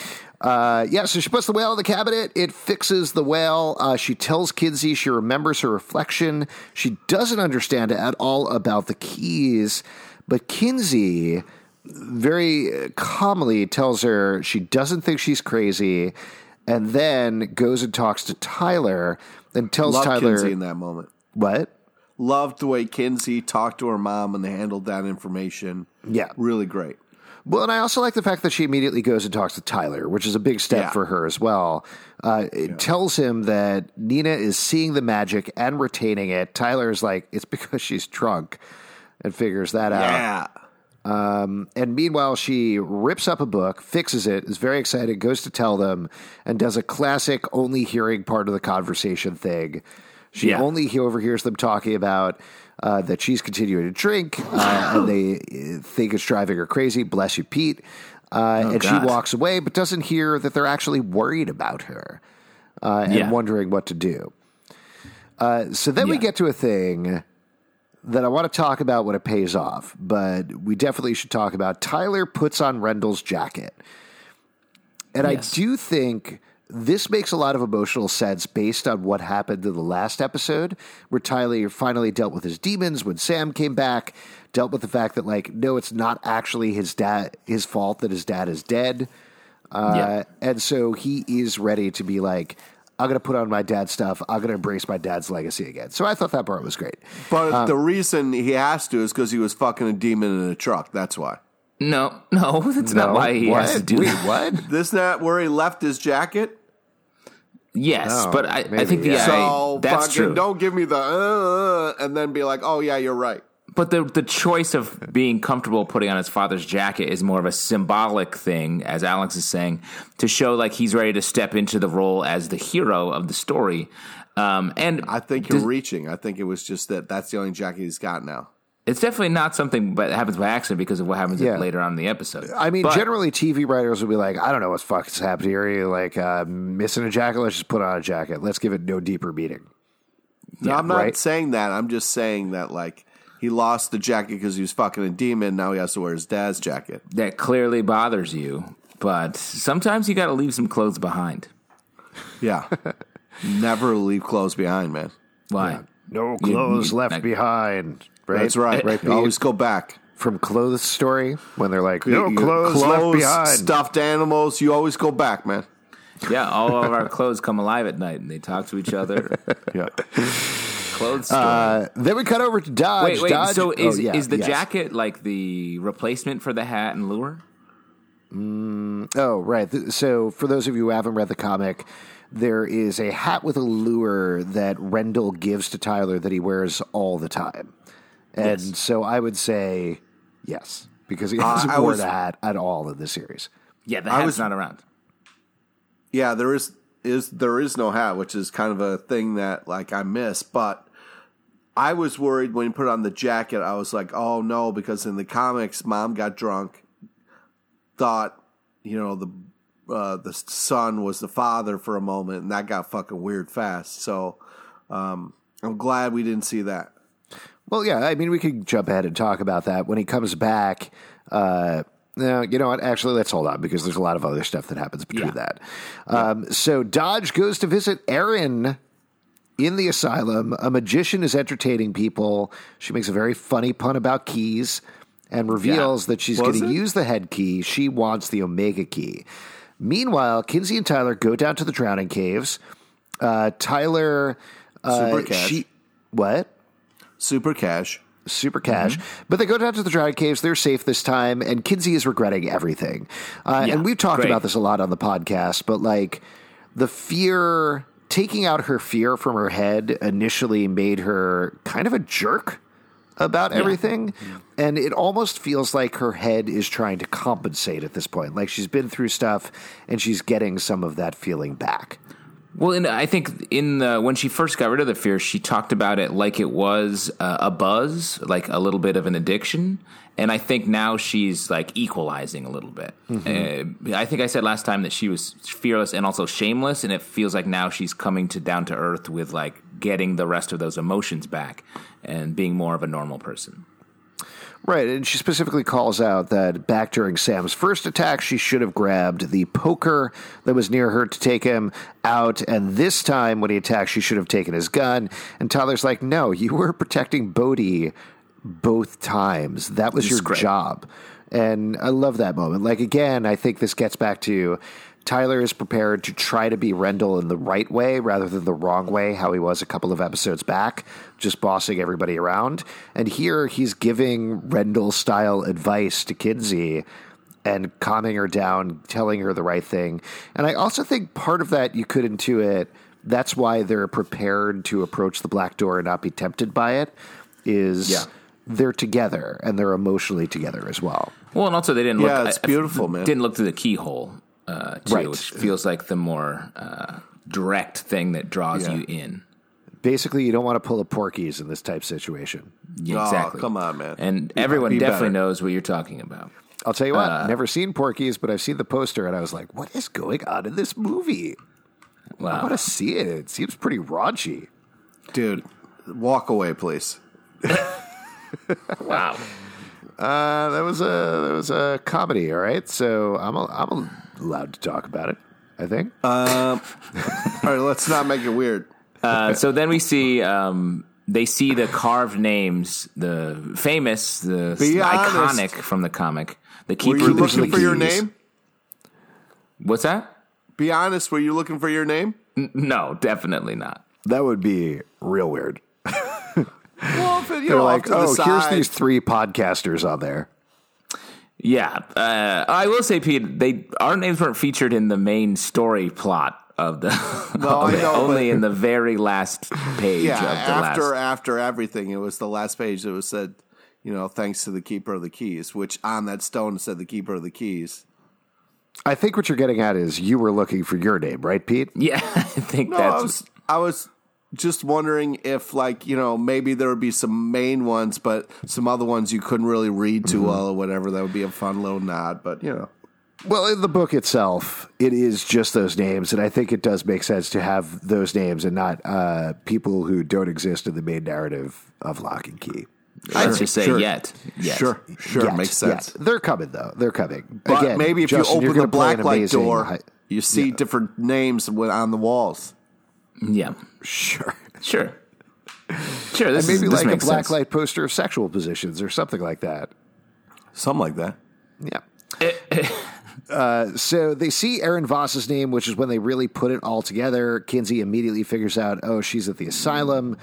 So she puts the whale in the cabinet. It fixes the whale. She tells Kinsey she remembers her reflection. She doesn't understand at all about the keys, but Kinsey very calmly tells her she doesn't think she's crazy, and then goes and talks to Tyler and tells Tyler Kinsey in that moment. What? Loved the way Kinsey talked to her mom and they handled that information. Yeah. Really great. Well, and I also like the fact that she immediately goes and talks to Tyler, which is a big step for her as well. It tells him that Nina is seeing the magic and retaining it. Tyler's like, it's because she's drunk, and figures that out. And meanwhile, she rips up a book, fixes it, is very excited, goes to tell them, and does a classic only hearing part of the conversation thing. She only overhears them talking about that she's continuing to drink, and they think it's driving her crazy. Bless you, Pete. And she walks away, but doesn't hear that they're actually worried about her and wondering what to do. So then we get to a thing that I want to talk about when it pays off, but we definitely should talk about. Tyler puts on Rendell's jacket. And I do think this makes a lot of emotional sense based on what happened in the last episode, where Tyler finally dealt with his demons when Sam came back, dealt with the fact that, like, no, it's not actually his fault that his dad is dead. And so he is ready to be like, I'm going to put on my dad's stuff. I'm going to embrace my dad's legacy again. So I thought that part was great. But the reason he has to is because he was fucking a demon in a truck. That's why. No, that's not why he has to do that. What? Isn't that where he left his jacket? Yes, but I think So that's true. Don't give me the and then be like, oh yeah, you're right. But the choice of being comfortable putting on his father's jacket is more of a symbolic thing, as Alex is saying, to show like he's ready to step into the role as the hero of the story. And I think you're reaching. I think it was just that's the only jacket he's got now. It's definitely not something that happens by accident because of what happens later on in the episode. I mean, generally TV writers would be like, I don't know what the fuck is happening here. You're like, missing a jacket? Let's just put on a jacket. Let's give it no deeper meaning. No, I'm not saying that. I'm just saying that, like, he lost the jacket because he was fucking a demon. Now he has to wear his dad's jacket. That clearly bothers you. But sometimes you got to leave some clothes behind. Yeah. Never leave clothes behind, man. Why? Yeah. No clothes left behind. Right? That's right. Right. Always go back. From Clothes Story, when they're like, no clothes left behind. Stuffed animals, you always go back, man. Yeah, all of our clothes come alive at night, and they talk to each other. Yeah. Clothes Story. Then we cut over to Dodge. Wait. Dodge, so is the jacket like the replacement for the hat and lure? Oh, right. So for those of you who haven't read the comic, there is a hat with a lure that Rendell gives to Tyler that he wears all the time. And so I would say yes, because he hasn't worn the hat at all in the series. Yeah, the hat's not around. Yeah, there is no hat, which is kind of a thing that like I miss. But I was worried when he put on the jacket. I was like, oh no, because in the comics, Mom got drunk, thought the son was the father for a moment, and that got fucking weird fast. So I'm glad we didn't see that. Well, yeah, I mean, we could jump ahead and talk about that when he comes back. No, you know what? Actually, let's hold on because there's a lot of other stuff that happens between that. So Dodge goes to visit Erin in the asylum. A magician is entertaining people. She makes a very funny pun about keys and reveals that she's going to use the head key. She wants the Omega key. Meanwhile, Kinsey and Tyler go down to the Drowning Caves. Tyler... Super cash. What? Super cash. But they go down to the Drowning Caves. They're safe this time, and Kinsey is regretting everything. And we've talked about this a lot on the podcast, but like the fear, taking out her fear from her head initially made her kind of a jerk about everything. And it almost feels like her head is trying to compensate at this point. Like she's been through stuff and she's getting some of that feeling back. Well, and I think when she first got rid of the fear, she talked about it like it was a buzz, like a little bit of an addiction. And I think now she's like equalizing a little bit. I think I said last time that she was fearless and also shameless, and it feels like now she's coming down to earth with like getting the rest of those emotions back and being more of a normal person. Right, and she specifically calls out that back during Sam's first attack, she should have grabbed the poker that was near her to take him out, and this time when he attacked, she should have taken his gun. And Tyler's like, no, you were protecting Bodhi both times. That was your job. And I love that moment. Like, again, I think this gets back to Tyler is prepared to try to be Rendell in the right way rather than the wrong way, how he was a couple of episodes back, just bossing everybody around. And here he's giving Rendell-style advice to Kinsey and calming her down, telling her the right thing. And I also think part of that you could intuit, that's why they're prepared to approach the Black Door and not be tempted by it, is they're together and they're emotionally together as well. Well, and also they didn't look... Yeah, it's beautiful, man. Didn't look through the keyhole. Which feels like the more direct thing that draws you in. Basically, you don't want to pull a Porky's in this type situation. Yeah, exactly. Oh, come on, man. And everyone definitely knows what you're talking about. I'll tell you what, never seen Porky's, but I've seen the poster, and I was like, what is going on in this movie? Wow. I want to see it. It seems pretty raunchy. Dude, walk away, please. Wow. That was a comedy, all right? So I'm allowed to talk about it, I think. All right, let's not make it weird. So then we see they see the carved names, the famous, the iconic from the comic. The keeper. Were you looking for your name? What's that? Be honest, were you looking for your name? No, definitely not. That would be real weird. Well, they're like, here's these 3 podcasters on there. Yeah, I will say, Pete, our names weren't featured in the main story plot of the. No, I know, only in the very last page. Yeah, of the after everything, it was the last page that was said, thanks to the Keeper of the Keys, which on that stone said the Keeper of the Keys. I think what you're getting at is you were looking for your name, right, Pete? Yeah, I think that's. I was just wondering if, maybe there would be some main ones, but some other ones you couldn't really read too well or whatever. That would be a fun little nod, but, Well, in the book itself, it is just those names, and I think it does make sense to have those names and not people who don't exist in the main narrative of Lock and Key. I'd just say yet. Sure, makes sense. Yet. They're coming, though. They're coming. But again, maybe if Justin, you open the blacklight door, you see Yeah. different names on the walls. Yeah. Sure. Sure. And maybe like a blacklight poster of sexual positions or something like that. Something like that. Yeah. So they see Erin Voss's name, which is when they really put it all together. Kinsey immediately figures out, she's at the asylum,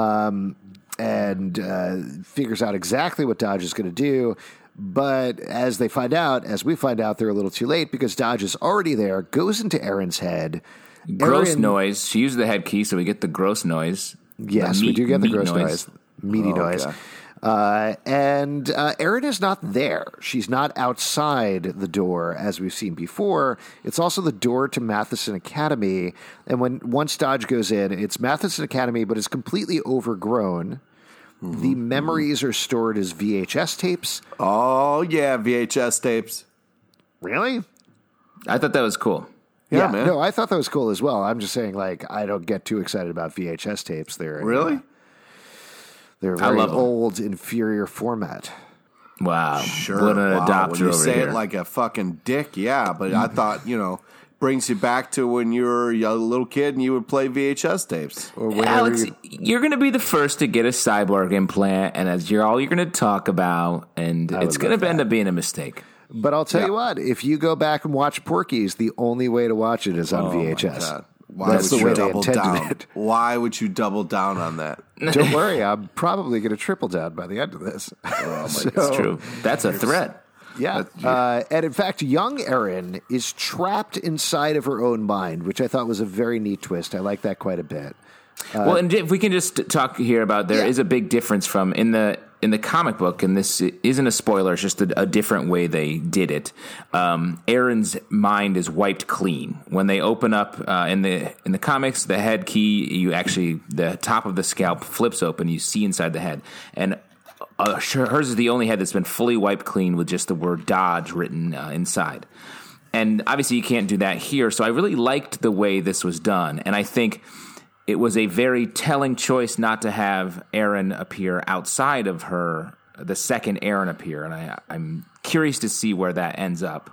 and figures out exactly what Dodge is going to do. But as we find out, they're a little too late because Dodge is already there, goes into Erin's head. Gross noise. She used the head key, so we get the gross noise. Yes, we do get the gross noise. Meaty noise. And Erin is not there. She's not outside the door, as we've seen before. It's also the door to Matheson Academy. And once Dodge goes in, it's Matheson Academy, but it's completely overgrown. Mm-hmm. The memories are stored as VHS tapes. Oh, yeah, VHS tapes. Really? I thought that was cool. Yeah, man. No, I thought that was cool as well. I'm just saying, like, I don't get too excited about VHS tapes. Really? They're a very old, inferior format. Wow. Sure. What an adopter when you over say here. it like a fucking dick, yeah. But I thought, brings you back to when you were a little kid and you would play VHS tapes. Or whenever Alex, you're going to be the first to get a cyborg implant, and that's all you're going to talk about, and it's going to end up being a mistake. But I'll tell you what, if you go back and watch Porky's, the only way to watch it is on VHS. Why That's would the way you they double intended down? it. Why would you double down on that? Don't worry, I'm probably going to triple down by the end of this. That's true. That's a threat. Yeah. And in fact, young Erin is trapped inside of her own mind, which I thought was a very neat twist. I like that quite a bit. Well, and if we can just talk here about there is a big difference from in the comic book, and this isn't a spoiler, it's just a different way they did it. Erin's mind is wiped clean when they open up in the comics. The head key, the top of the scalp flips open. You see inside the head, and hers is the only head that's been fully wiped clean with just the word Dodge written inside. And obviously, you can't do that here. So I really liked the way this was done, and I think it was a very telling choice not to have Erin appear outside of her, the second Erin appear. And I'm curious to see where that ends up.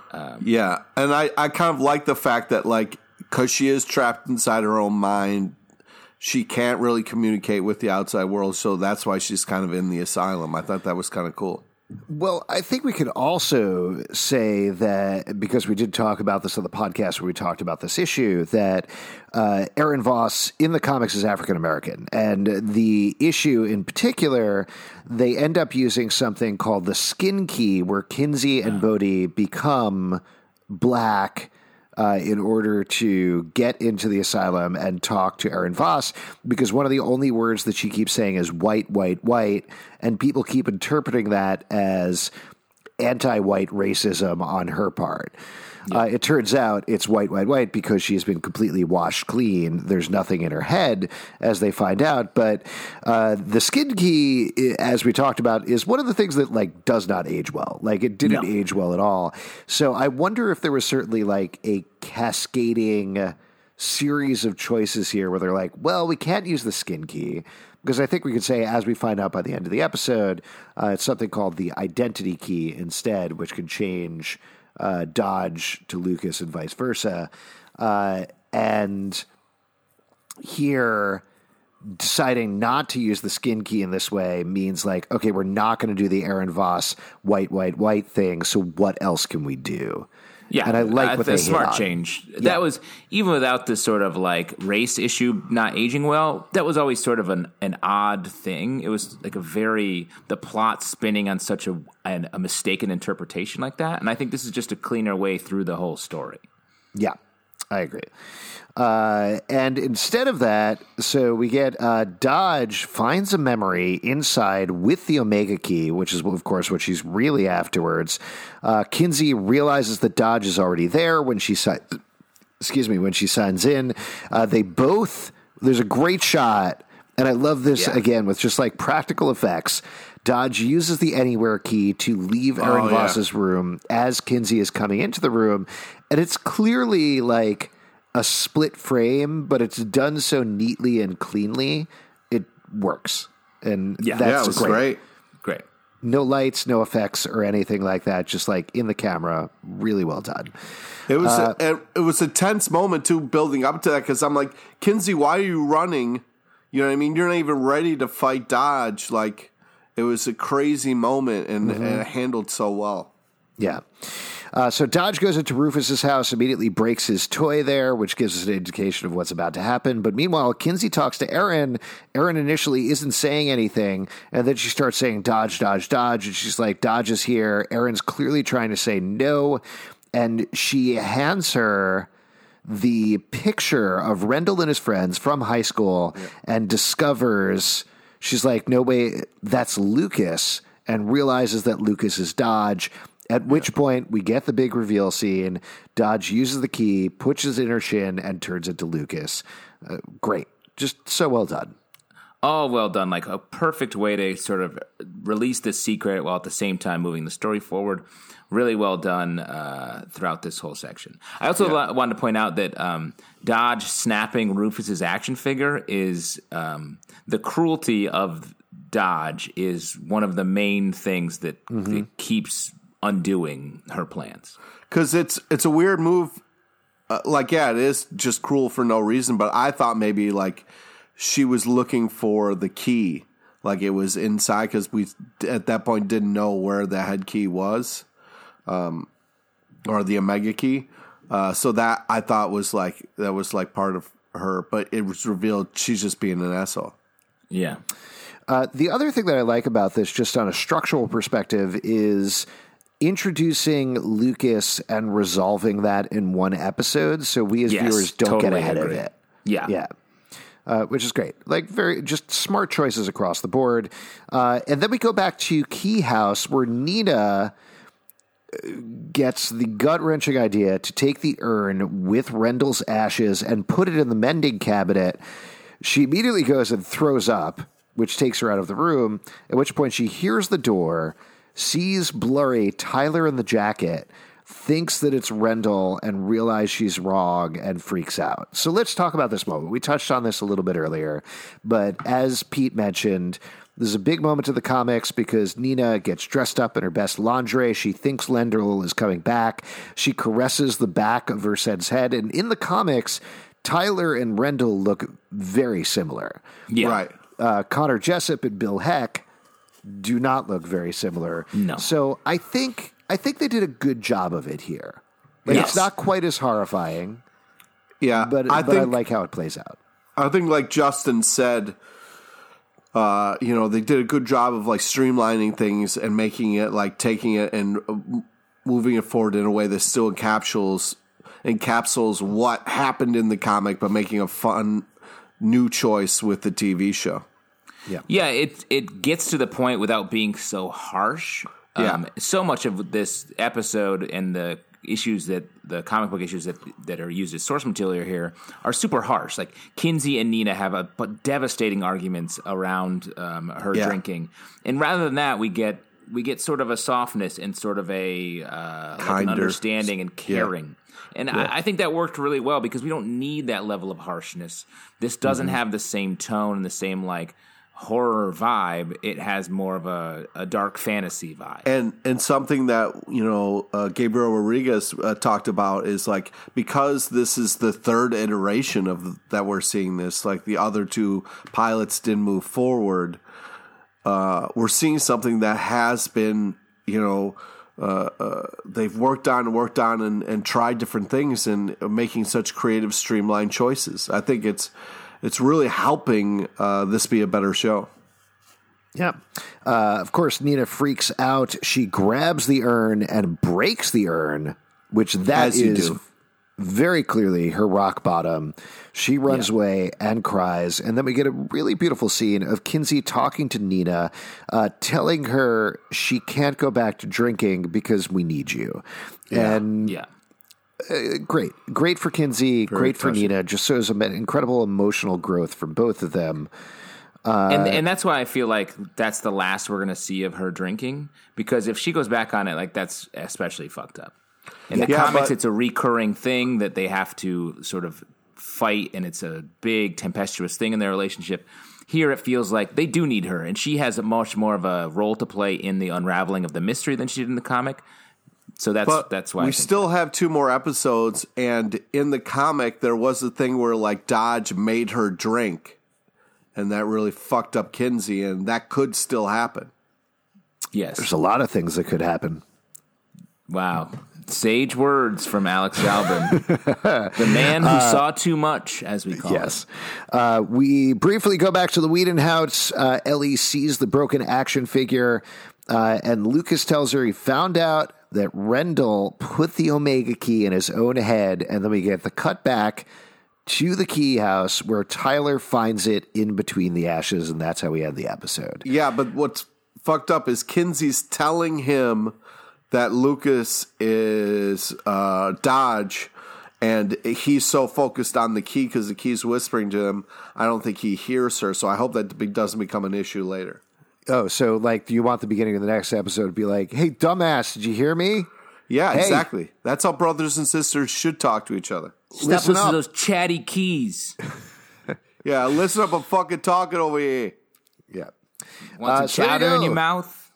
Yeah. And I kind of like the fact that, like, because she is trapped inside her own mind, she can't really communicate with the outside world. So that's why she's kind of in the asylum. I thought that was kind of cool. Well, I think we could also say that, because we did talk about this on the podcast where we talked about this issue, that Erin Voss in the comics is African-American. And the issue in particular, they end up using something called the skin key, where Kinsey and Bodhi become black in order to get into the asylum and talk to Erin Voss, because one of the only words that she keeps saying is white, white, white, and people keep interpreting that as anti-white racism on her part. Yeah. It turns out it's white, white, white because she has been completely washed clean. There's nothing in her head, as they find out. But the skin key, as we talked about, is one of the things that, like, does not age well. Like, it didn't age well at all. So I wonder if there was certainly, like, a cascading series of choices here where they're like, well, we can't use the skin key. Because I think we could say, as we find out by the end of the episode, it's something called the identity key instead, which can change Dodge to Lucas and vice versa. And here, deciding not to use the skin key in this way means, like, okay, we're not going to do the Erin Voss white, white, white thing, so what else can we do? Yeah, and I like what they smart change. Yeah. That was, even without this sort of like race issue not aging well, that was always sort of an odd thing. It was like the plot spinning on such a mistaken interpretation like that. And I think this is just a cleaner way through the whole story. Yeah, I agree. And instead of that, so we get Dodge finds a memory inside with the Omega key, which is, of course, what she's really afterwards. Kinsey realizes that Dodge is already there when she signs in. There's a great shot, and I love this again with just like practical effects. Dodge uses the Anywhere key to leave Erin Voss's room as Kinsey is coming into the room, and it's clearly like a split frame, but it's done so neatly and cleanly, it works. And that's it was great. Great. No lights, no effects or anything like that. Just like in the camera, really well done. It was a tense moment too, building up to that, because I'm like, Kinsey, why are you running? You know what I mean? You're not even ready to fight Dodge. Like, it was a crazy moment, and it handled so well. Yeah. So Dodge goes into Rufus's house, immediately breaks his toy there, which gives us an indication of what's about to happen. But meanwhile, Kinsey talks to Erin. Erin initially isn't saying anything, and then she starts saying Dodge, Dodge, Dodge, and she's like, Dodge is here. Erin's clearly trying to say no, and she hands her the picture of Rendell and his friends from high school and discovers, she's like, no way, that's Lucas, and realizes that Lucas is Dodge. At which point, we get the big reveal scene. Dodge uses the key, pushes in her shin, and turns it to Lucas. Great. Just so well done. all well done, like a perfect way to sort of release the secret while at the same time moving the story forward. Really well done throughout this whole section. I also wanted to point out that Dodge snapping Rufus's action figure is the cruelty of Dodge is one of the main things that keeps undoing her plans. Because it's a weird move. It is just cruel for no reason. But I thought maybe like she was looking for the key, like it was inside, because we at that point didn't know where the head key was. Or the Omega key. So that I thought was part of her, but it was revealed she's just being an asshole. Yeah. The other thing that I like about this, just on a structural perspective, is introducing Lucas and resolving that in one episode, so we as viewers don't get ahead of it. Yeah. Which is great. Like, very just smart choices across the board. And then we go back to Key House, where Nina gets the gut-wrenching idea to take the urn with Rendell's ashes and put it in the mending cabinet. She immediately goes and throws up, which takes her out of the room, at which point she hears the door, sees blurry Tyler in the jacket, thinks that it's Rendell, and realizes she's wrong and freaks out. So let's talk about this moment. We touched on this a little bit earlier, but as Pete mentioned, this is a big moment in the comics because Nina gets dressed up in her best lingerie. She thinks Rendell is coming back. She caresses the back of Versed's head. And in the comics, Tyler and Rendell look very similar. Yeah. Right. Connor Jessup and Bill Heck do not look very similar. No. So I think they did a good job of it here. Like, Yes. It's not quite as horrifying. Yeah. But I like how it plays out. I think, like Justin said, they did a good job of like streamlining things and making it like taking it and moving it forward in a way that still encapsulates what happened in the comic, but making a fun new choice with the TV show. Yeah, it gets to the point without being so harsh. So much of this episode and the issues the comic book issues that are used as source material here are super harsh. Like Kinsey and Nina have devastating arguments around her drinking, and rather than that, we get sort of a softness and sort of a like an understanding and caring. And I think that worked really well because we don't need that level of harshness. This doesn't have the same tone and the same like horror vibe. It has more of a dark fantasy vibe. And something that, Gabriel Rodriguez talked about is like, because this is the third iteration of that we're seeing this, like the other two pilots didn't move forward. We're seeing something that has been, they've worked on and tried different things and making such creative, streamlined choices. I think it's really helping this be a better show. Yeah. Of course, Nina freaks out. She grabs the urn and breaks the urn, which is very clearly her rock bottom. She runs away and cries. And then we get a really beautiful scene of Kinsey talking to Nina, telling her she can't go back to drinking because we need you. Yeah. And great for Kinsey, great for Nina. Just shows an incredible emotional growth from both of them. And that's why I feel like that's the last we're going to see of her drinking, because if she goes back on it, like that's especially fucked up. In the comics, it's a recurring thing that they have to sort of fight, and it's a big tempestuous thing in their relationship. Here, it feels like they do need her, and she has a much more of a role to play in the unraveling of the mystery than she did in the comic. So that's why we still have 2 more episodes, and in the comic there was a thing where like Dodge made her drink, and that really fucked up Kinsey, and that could still happen. Yes, there's a lot of things that could happen. Wow, sage words from Alex Albin, the man who saw too much, as we call it. We briefly go back to the Whedon house. Ellie sees the broken action figure, and Lucas tells her he found out that Rendell put the Omega key in his own head, and then we get the cut back to the Key House where Tyler finds it in between the ashes, and that's how we end the episode. Yeah, but what's fucked up is Kinsey's telling him that Lucas is Dodge, And he's so focused on the key because the key's whispering to him, I don't think he hears her. So I hope that doesn't become an issue later. Oh, so like, do you want the beginning of the next episode to be like, hey, dumbass, did you hear me? Yeah, Hey. exactly. That's how brothers and sisters should talk to each other. Stop Listen listening up. to those chatty keys. Yeah, listen up, I'm fucking talking over here. Yeah. Want so some there you chowder in go. your mouth?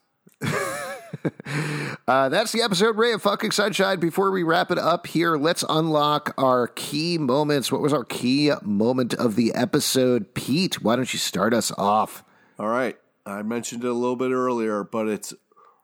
That's the episode, Ray of Fucking Sunshine. Before we wrap it up here, let's unlock our key moments. What was our key moment of the episode? Pete, why don't you start us off? All right. I mentioned it a little bit earlier, but it's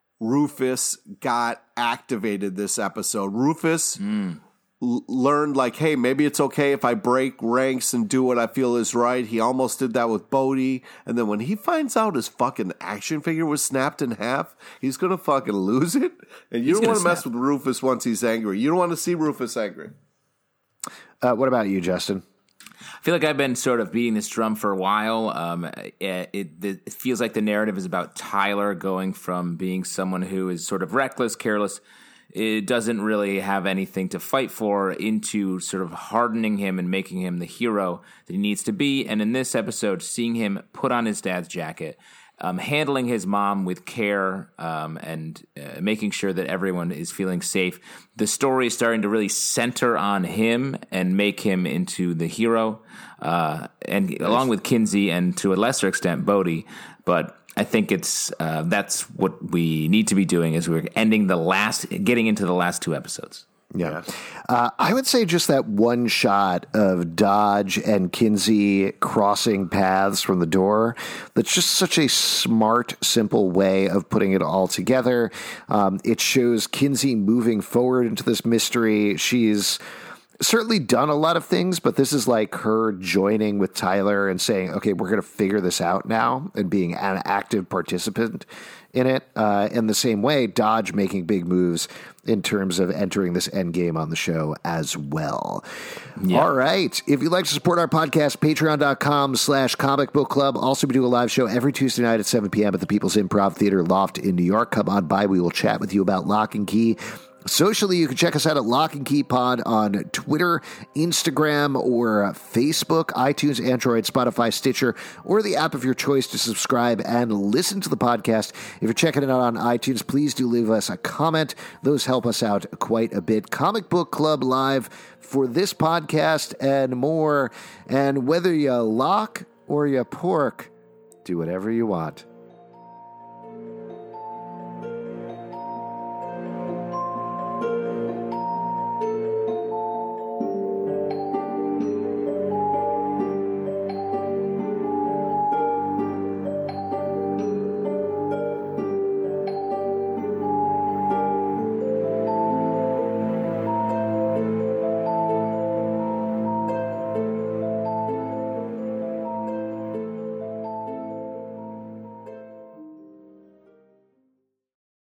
Rufus got activated this episode. Rufus learned, like, hey, maybe it's okay if I break ranks and do what I feel is right. He almost did that with Bodhi. And then when he finds out his fucking action figure was snapped in half, he's going to fucking lose it. And you don't want to mess with Rufus once he's angry. You don't want to see Rufus angry. What about you, Justin? I feel like I've been sort of beating this drum for a while. It feels like the narrative is about Tyler going from being someone who is sort of reckless, careless, it doesn't really have anything to fight for, into sort of hardening him and making him the hero that he needs to be. And in this episode, seeing him put on his dad's jacket, handling his mom with care, and making sure that everyone is feeling safe. The story is starting to really center on him and make him into the hero, and along with Kinsey and to a lesser extent Bodhi. But I think it's that's what we need to be doing, is we're getting into the last two episodes. Yeah. I would say just that one shot of Dodge and Kinsey crossing paths from the door, that's just such a smart, simple way of putting it all together. It shows Kinsey moving forward into this mystery. She's certainly done a lot of things, but this is like her joining with Tyler and saying, okay, we're going to figure this out now, and being an active participant in it. In the same way, Dodge making big moves in terms of entering this end game on the show as well. Yeah. All right. If you'd like to support our podcast, patreon.com/comic book club. Also, we do a live show every Tuesday night at 7 p.m. at the People's Improv Theater Loft in New York. Come on by. We will chat with you about Lock and Key. Socially, you can check us out at Lock and Key Pod on Twitter, Instagram, or Facebook, iTunes, Android, Spotify, Stitcher, or the app of your choice to subscribe and listen to the podcast. If you're checking it out on iTunes, please do leave us a comment. Those help us out quite a bit. Comic Book Club Live for this podcast and more. And whether you lock or you pork, do whatever you want.